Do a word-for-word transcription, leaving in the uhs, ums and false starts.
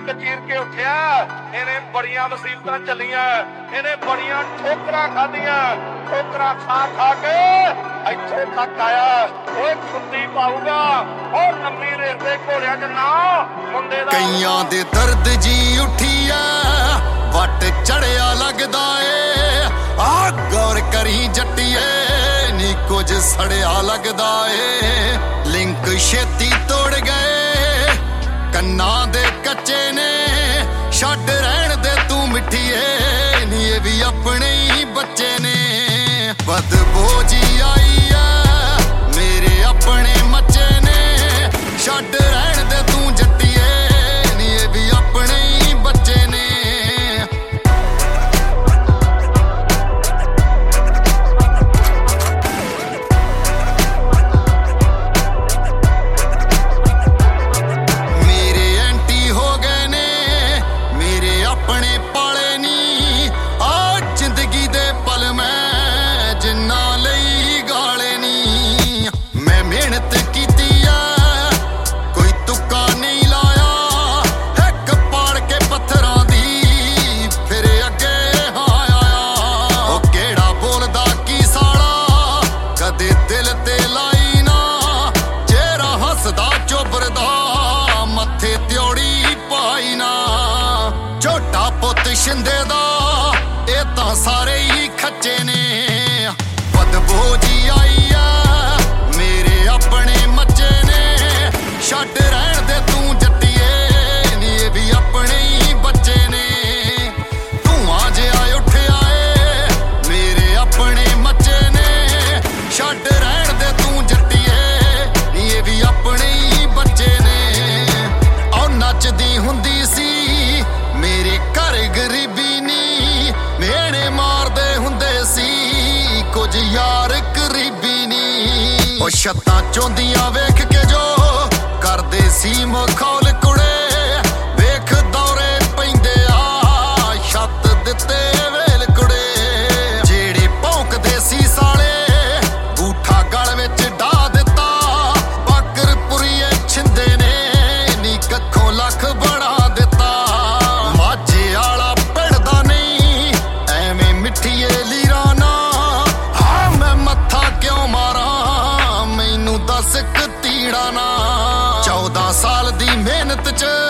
ਇੱਕ ਚੀਰ ਕੇ ਉੱਠਿਆ। ਇਹਨੇ ਬੜੀਆਂ ਮੁਸੀਬਤਾਂ ਚੱਲੀਆਂ, ਇਹਨੇ ਬੜੀਆਂ ਠੋਕਰਾਂ ਖਾਧੀਆਂ, ਠੋਕਰਾਂ ਖਾ ਖਾ ਕੇ ਇੱਥੇ ਤੱਕ ਆਇਆ। ਓਏ ਕੁੱਤੀ ਪਾਊਗਾ ਉਹ ਲੰਮੀ ਰੇਸ ਦੇ ਘੋੜਿਆਂ ਚ ਨਾ ਮੁੰਡੇ ਦਾ। ਕਈਆਂ ਦੇ ਦਰਦ ਜੀ ਉੱਠੀ ਐ ਵੱਟ ਚੜਿਆ ਲੱਗਦਾ ਏ। ਆ ਗੌਰ ਕਰੀ ਜੱਟੀਏ ਨੀ ਕੁਝ ਸੜਿਆ ਲੱਗਦਾ ਏ। ਲਿੰਕ ਛੇਤੀ ਤੋੜ ਗਏ ਕੰਨਾਂ ਦੇ ਕੱਚੇ ਨੇ, ਛੱਡ ਰਹਿਣ ਦੇ ਤੂੰ ਮਿੱਠੀਏ ਨੀ ਇਹ ਵੀ ਆਪਣੇ ਹੀ ਬੱਚੇ ਨੇ। ਬਦਬੂ ਜੀ ਆਈ ਐ ਮੇਰੇ ਆਪਣੇ ਮੱਚੇ ਨੇ, ਛੱਡ ਰਹਿਣ ਦੇ ਤੂੰ ਜੱਟੀਏ ਨੀ ਇਹ ਵੀ ਆਪਣੇ ਹੀ ਬੱਚੇ ਨੇ। ਸ਼ਿੰਦੇ ਦਾ ਇਹ ਤਾਂ ਸਾਰੇ ਹੀ ਖੱਚੇ ਨੇ। ਬਦਬੂ ਜੀ ਆਈ ਆ ਮੇਰੇ ਆਪਣੇ ਮੱਚੇ ਨੇ, ਛੱਡ ਰਹਿਣ ਦੇ ਤੂੰ ਜੱਟੀਏ ਨੀ ਇਹ ਵੀ ਆਪਣੇ ਹੀ ਬੱਚੇ ਨੇ। ਧੂਆਂ ਜਿਹਾ ਉੱਠਿਆ ਏ ਮੇਰੇ ਆਪਣੇ ਮੱਚੇ ਨੇ, ਛੱਡ ਰਹਿਣ ਦੇ ਤੂੰ ਜੱਟੀਏ ਨੀ ਇਹ ਵੀ ਆਪਣੇ ਹੀ ਬੱਚੇ ਨੇ। ਉਹ ਨੱਚਦੀ ਹੁੰਦੀ ਸੀ ਮੇਰੇ ਘਰ ਗਰੀਬੀ ਨੀ, ਮੇਣੇ ਮਾਰਦੇ ਹੁੰਦੇ ਸੀ ਕੁਝ ਯਾਰ ਕਰੀਬੀ ਨੀ। ਉਹ ਛੱਤਾਂ ਚੋਂਦੀਆਂ ਵੇਖ ਕੇ ਜੋ ਕਰਦੇ ਸੀ ਮਖੌਲ ਕੁੜੇ, ਵੇਖ ਦੌਰੇ ਪੈਂਦੇ ਆ ਛੱਤ ਦਿੱਤੇ ਵੇਲ ਕੁੜੇ। ਜਿਹੜੇ ਭੌਂਕਦੇ ਸੀ ਸਾਲੇ ਗੂਠਾ ਗਲ ਵਿੱਚ ਢਾ ਦਿੱਤਾ, ਬਾਕਰਪੁਰੀਏ ਛਿੰਦੇ ਨੇ ਨੀ ਕੱਖੋਂ ਲੱਖ ਬਣਾ ਦਿੱਤਾ। ਚੌਦਾਂ ਸਾਲ ਦੀ ਮਿਹਨਤ ਚ